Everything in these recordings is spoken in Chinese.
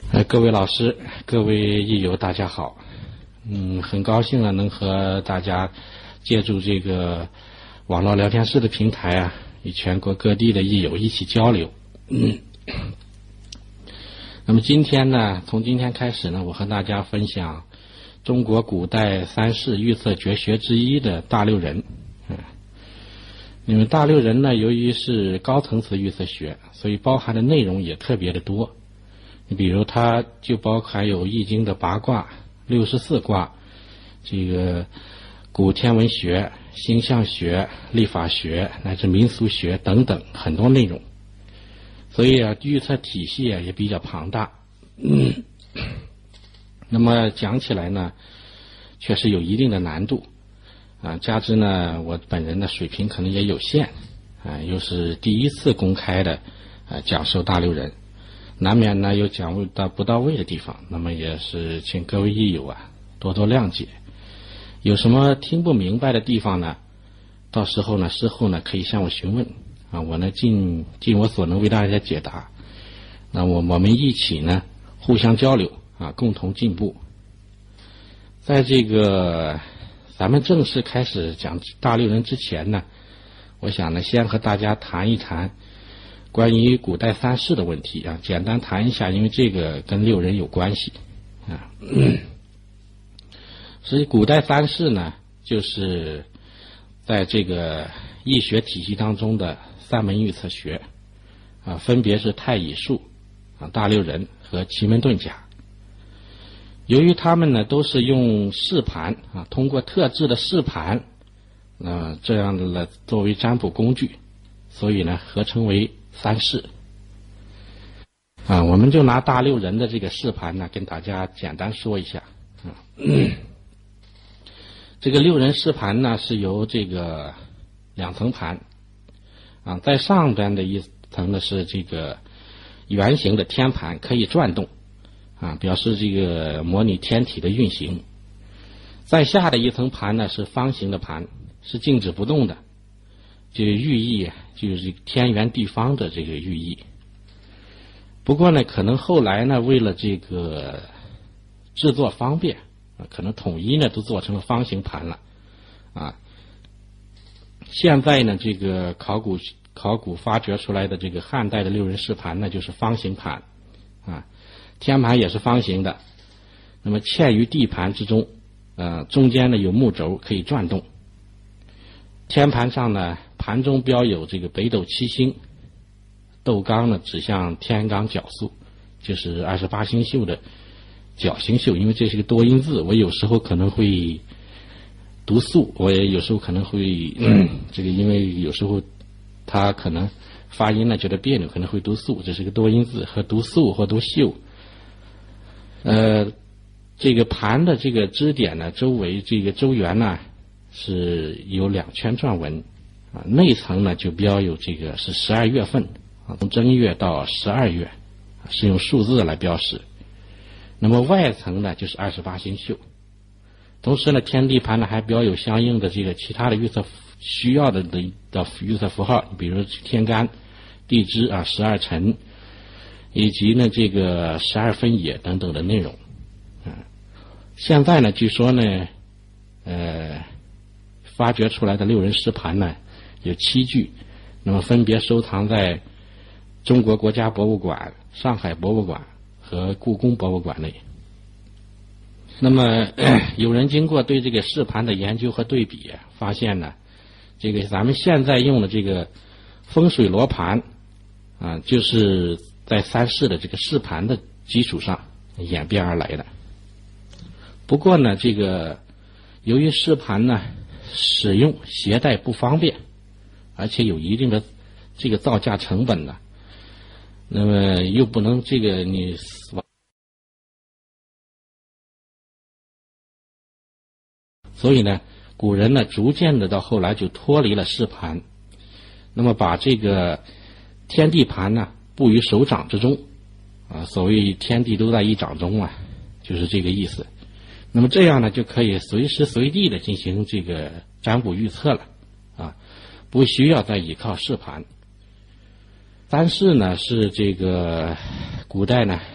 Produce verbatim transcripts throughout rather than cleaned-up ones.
呃，各位老师，各位益友，大家好。嗯，很高兴啊，能和大家借助这个网络聊天室的平台啊，与全国各地的益友一起交流。嗯，那么今天呢，从今天开始呢，我和大家分享中国古代三世预测绝学之一的大六壬。嗯，因为大六壬呢，由于是高层次预测学，所以包含的内容也特别的多。你比如它就包含有易经的八卦、六十四卦，这个古天文学、星象学、历法学乃至民俗学等等很多内容，所以啊，预测体系啊也比较庞大。嗯，那么讲起来呢，确实有一定的难度啊，加之呢我本人的水平可能也有限啊，又是第一次公开的啊讲授大六壬。难免呢有讲到不到位的地方，那么也是请各位益友啊多多谅解。有什么听不明白的地方呢，到时候呢事后呢可以向我询问啊，我呢尽尽我所能为大家解答。那我我们一起呢互相交流啊，共同进步。在这个咱们正式开始讲大六壬之前呢，我想呢先和大家谈一谈关于古代三世的问题啊，简单谈一下，因为这个跟六壬有关系啊。所以古代三世呢，就是在这个易学体系当中的三门预测学啊，分别是太乙术啊、大六壬和奇门遁甲。由于他们呢都是用试盘啊，通过特制的试盘，呃，这样的来作为占卜工具，所以呢合称为三世啊。我们就拿大六壬的这个试盘呢，跟大家简单说一下啊。这个六壬试盘呢是由这个两层盘啊，在上边的一层呢是这个圆形的天盘，可以转动啊，表示这个模拟天体的运行。在下的一层盘呢是方形的盘，是静止不动的，这个寓意就是天圆地方的这个寓意。不过呢，可能后来呢，为了这个制作方便，可能统一呢都做成了方形盘了啊。现在呢，这个考古考古发掘出来的这个汉代的六壬试盘呢，就是方形盘啊，天盘也是方形的，那么嵌于地盘之中，呃，中间呢有木轴可以转动。天盘上呢，盘中标有这个北斗七星，斗罡呢指向天罡角宿，就是二十八星宿的角星宿。因为这是个多音字，我有时候可能会读宿，我也有时候可能会、嗯、这个因为有时候他可能发音呢觉得别扭，可能会读宿，这是个多音字，和读宿或读宿。呃，这个盘的这个支点呢，周围这个周圆呢是有两圈转纹啊，内层呢就标有这个是十二月份啊，从正月到十二月是用数字来标识。那么外层呢就是二十八星宿，同时呢天地盘呢还标有相应的这个其他的预测需要的的的预测符号，比如天干、地支啊、十二辰，以及呢这个十二分野等等的内容。嗯，现在呢据说呢，呃。发掘出来的六壬试盘呢有七具，那么分别收藏在中国国家博物馆、上海博物馆和故宫博物馆内。那么有人经过对这个试盘的研究和对比，发现呢，这个咱们现在用的这个风水罗盘啊，就是在三世的这个试盘的基础上演变而来的。不过呢，这个由于试盘呢使用携带不方便，而且有一定的这个造价成本呢，那么又不能这个你所以呢古人呢逐渐的到后来就脱离了试盘，那么把这个天地盘呢布于手掌之中啊，所谓天地都在一掌中啊，就是这个意思。那么这样呢就可以随时随地的进行这个占卜预测了啊，不需要再依靠试盘。三世呢是这个古代呢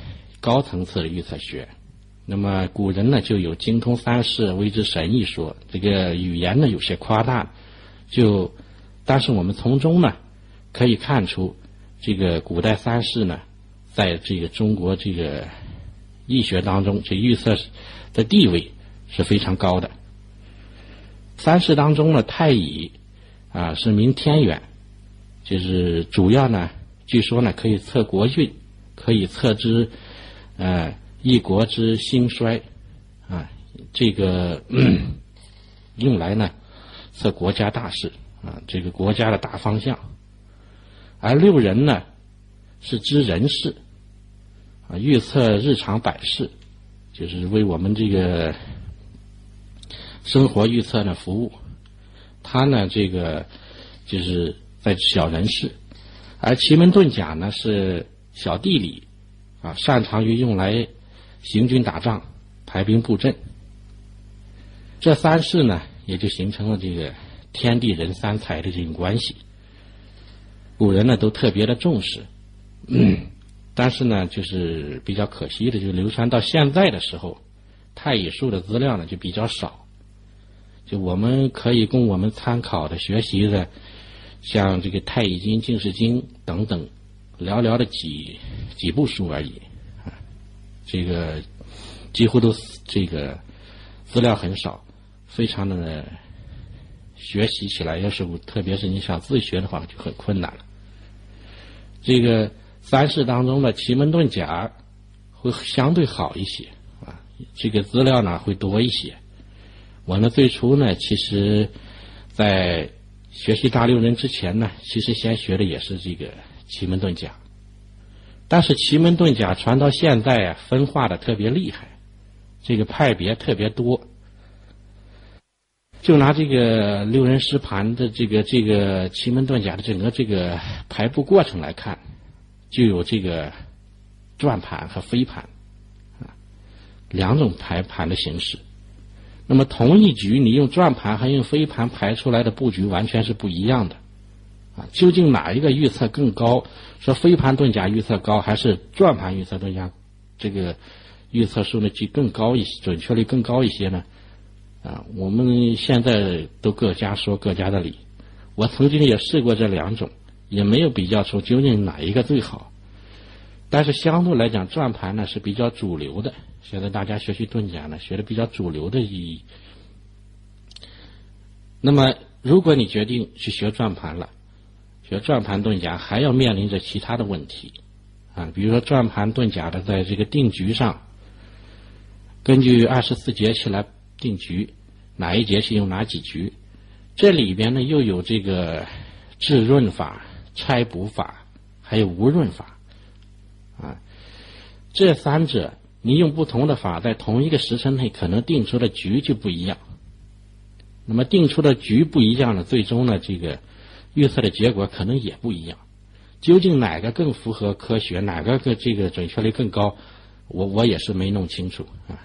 高层次的预测学。那么古人呢就有精通三世谓之神一说，这个语言呢有些夸大，就但是我们从中呢可以看出，这个古代三世呢在这个中国这个易学当中，这预测的地位是非常高的。三世当中呢，太乙啊是名天远，就是主要呢据说呢可以测国运，可以测知呃一国之兴衰啊，这个、嗯、用来呢测国家大事啊，这个国家的大方向。而六人呢是知人事啊，预测日常百事，就是为我们这个生活预测呢服务。他呢这个就是在小人事。而奇门遁甲呢是小地理啊，擅长于用来行军打仗、排兵布阵。这三世呢也就形成了这个天地人三才的这种关系。古人呢都特别的重视，嗯，但是呢就是比较可惜的，就是流传到现在的时候，太乙术的资料呢就比较少，就我们可以供我们参考的学习的，像这个太乙经、净世经等等寥寥的几几部书而已啊，这个几乎都这个资料很少，非常的学习起来，要是特别是你想自学的话就很困难了。这个三世当中的奇门遁甲会相对好一些啊，这个资料呢会多一些。我呢最初呢其实在学习大六壬之前呢，其实先学的也是这个奇门遁甲，但是奇门遁甲传到现在啊，分化的特别厉害，这个派别特别多。就拿这个六壬师盘的这个这个奇门遁甲的整个这个排布过程来看，就有这个转盘和飞盘啊两种排盘的形式。那么同一局你用转盘和用飞盘排出来的布局完全是不一样的啊！究竟哪一个预测更高？说飞盘遁甲预测高，还是转盘预测遁甲这个预测数呢就更高一些，准确率更高一些呢？啊，我们现在都各家说各家的理。我曾经也试过这两种，也没有比较出究竟哪一个最好。但是相对来讲，转盘呢是比较主流的，现在大家学习遁甲呢学的比较主流的意义。那么如果你决定去学转盘了，学转盘遁甲还要面临着其他的问题啊，比如说转盘遁甲的在这个定局上，根据二十四节气来定局，哪一节气用哪几局，这里边呢又有这个制润法、拆补法，还有无润法啊，这三者你用不同的法在同一个时辰内可能定出的局就不一样。那么定出的局不一样呢，最终呢这个预测的结果可能也不一样。究竟哪个更符合科学，哪个个这个准确率更高，我我也是没弄清楚啊。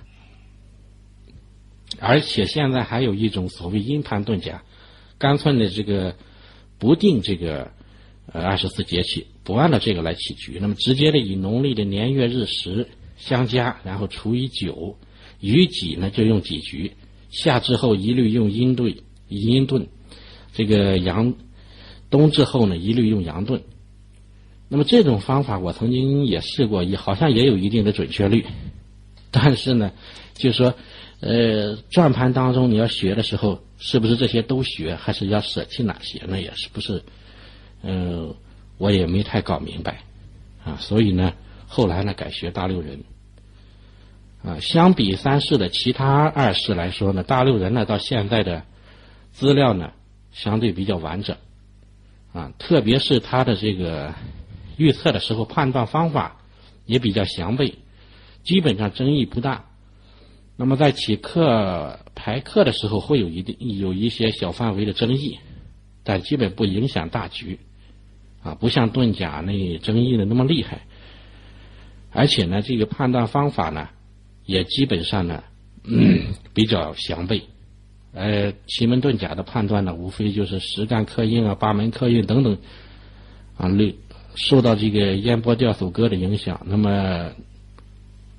而且现在还有一种所谓阴盘遁甲，干脆的这个不定这个呃二十四节气，不按照这个来起局，那么直接的以农历的年月日时相加，然后除以九，余己呢就用己局，夏至后一律用阴兑阴遁，这个阳冬至后呢一律用阳遁。那么这种方法我曾经也试过，也好像也有一定的准确率，但是呢就是说呃转盘当中你要学的时候，是不是这些都学，还是要舍弃哪些呢？也是不是呃我也没太搞明白啊，所以呢后来呢改学大六壬啊。相比三世的其他二世来说呢，大六壬呢到现在的资料呢相对比较完整啊，特别是它的这个预测的时候判断方法也比较详备，基本上争议不大。那么在起课排课的时候会有一定有一些小范围的争议，但基本不影响大局啊，不像遁甲那争议的那么厉害。而且呢这个判断方法呢也基本上呢、嗯、比较详备。呃奇门遁甲的判断呢无非就是十干克印啊、八门克印等等啊，受到这个烟波吊叟歌的影响，那么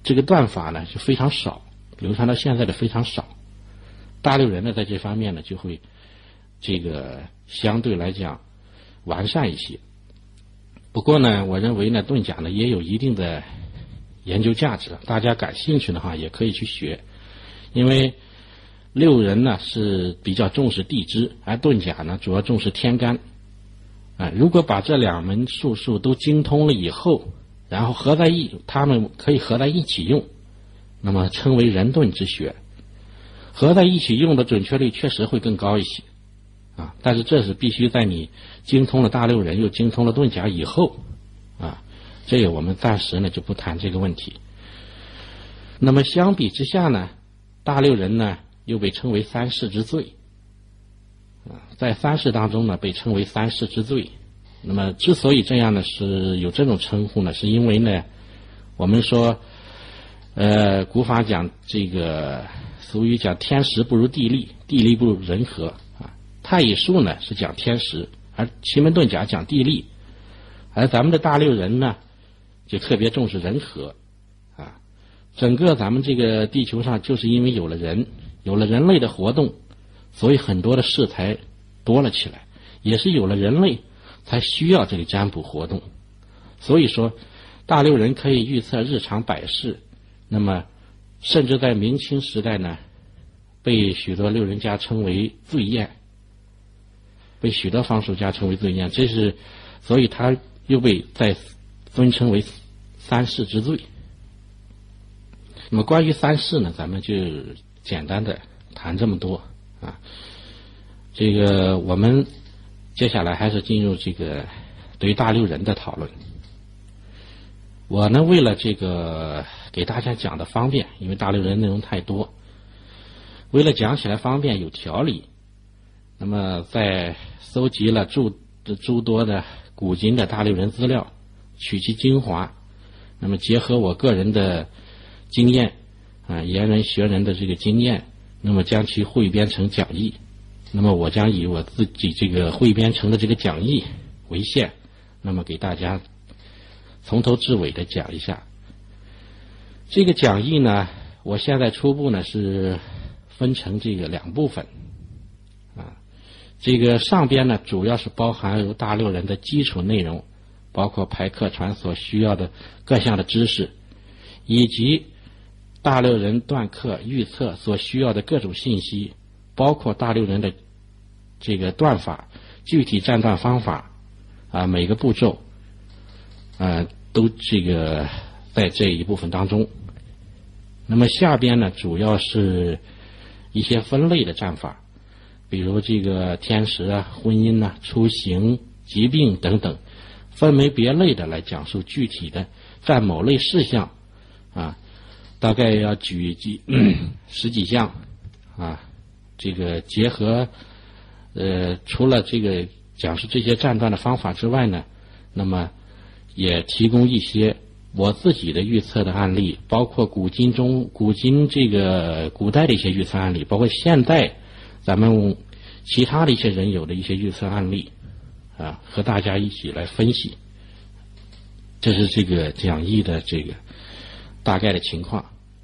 这个断法呢就非常少，流传到现在的非常少。大六人呢在这方面呢就会这个相对来讲完善一些。不过呢，我认为呢遁甲呢也有一定的研究价值，大家感兴趣的话也可以去学。因为六人呢是比较重视地支，而遁甲呢主要重视天干。啊，如果把这两门术数都精通了以后，然后合在一，他们可以合在一起用，那么称为人遁之学。合在一起用的准确率确实会更高一些啊，但是这是必须在你精通了大六人又精通了遁甲以后啊，这个我们暂时呢就不谈这个问题。那么相比之下呢，大六人呢又被称为三世之最啊，在三世当中呢被称为三世之最。那么之所以这样呢是有这种称呼呢，是因为呢我们说呃古法讲这个俗语讲天时不如地利，地利不如人和啊。太乙术呢是讲天时，而奇门遁甲讲地利，而咱们的大六人呢就特别重视人和啊。整个咱们这个地球上就是因为有了人，有了人类的活动，所以很多的事才多了起来，也是有了人类才需要这个占卜活动。所以说大六人可以预测日常百事，那么甚至在明清时代呢被许多六人家称为醉宴，被许多方术家称为醉宴，这是所以他又被再尊称为三世之最。那么关于三世呢，咱们就简单的谈这么多啊。这个我们接下来还是进入这个对于大六人的讨论。我呢为了这个给大家讲的方便，因为大六人内容太多，为了讲起来方便有条理，那么在搜集了诸诸多的古今的大六人资料，取其精华，那么结合我个人的经验啊，言人学人的这个经验，那么将其汇编成讲义。那么我将以我自己这个汇编成的这个讲义为限，那么给大家从头至尾的讲一下。这个讲义呢，我现在初步呢是分成这个两部分啊。这个上边呢主要是包含有大六人的基础内容，包括排课传所需要的各项的知识，以及大六人断课预测所需要的各种信息，包括大六人的这个断法、具体占断方法啊，每个步骤啊都这个在这一部分当中。那么下边呢主要是一些分类的占法，比如这个天时啊、婚姻啊、出行、疾病等等，分门别类的来讲述具体的占某类事项啊，大概要举几、嗯、十几项啊。这个结合呃除了这个讲述这些占断的方法之外呢，那么也提供一些我自己的预测的案例，包括古今中古今这个古代的一些预测案例，包括现代咱们其他的一些人有的一些预测案例啊，和大家一起来分析。这是这个讲义的这个大概的情况。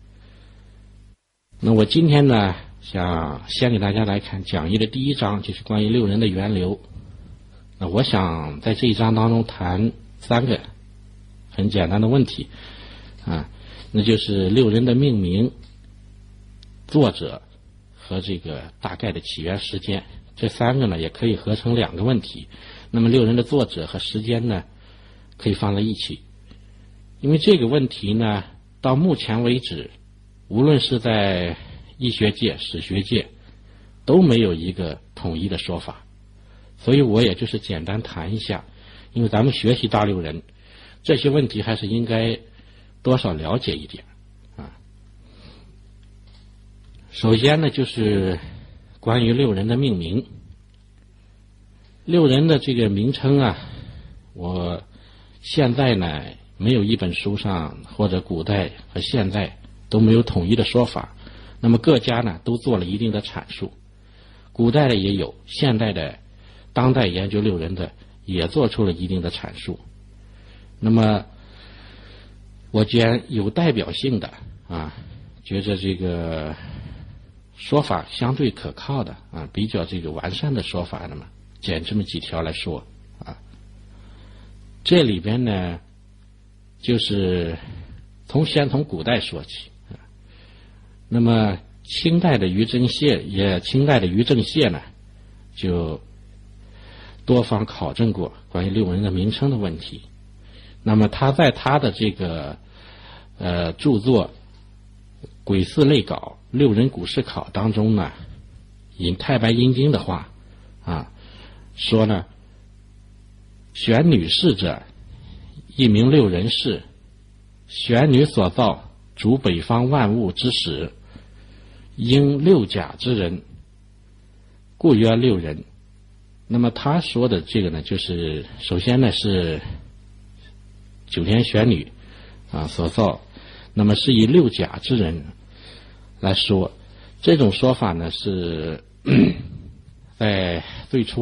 那我今天呢想先给大家来看讲义的第一章，就是关于六人的源流。那我想在这一章当中谈三个很简单的问题啊，那就是六人的命名、作者和这个大概的起源时间。这三个呢也可以合成两个问题。那么六人的作者和时间呢可以放在一起，因为这个问题呢到目前为止，无论是在医学界、史学界都没有一个统一的说法，所以我也就是简单谈一下。因为咱们学习大六人，这些问题还是应该多少了解一点啊。首先呢就是关于六人的命名。六人的这个名称啊，我现在呢没有一本书上或者古代和现在都没有统一的说法，那么各家呢都做了一定的阐述，古代的也有，现代的当代研究六人的也做出了一定的阐述。那么我觉得有代表性的啊，觉着这个说法相对可靠的啊，比较这个完善的说法的嘛，捡这么几条来说啊。这里边呢，就是从先从古代说起啊。那么清代的于正燮也，清代的于正燮呢，就多方考证过关于六人的名称的问题。那么他在他的这个呃著作《鬼寺类稿·六人古事考》当中呢，引太白阴经的话啊，说呢，玄女氏者，一名六人氏，玄女所造，主北方万物之始，应六甲之人，故曰六人。那么他说的这个呢，就是首先呢是九天玄女啊所造，那么是以六甲之人来说，这种说法呢是在最初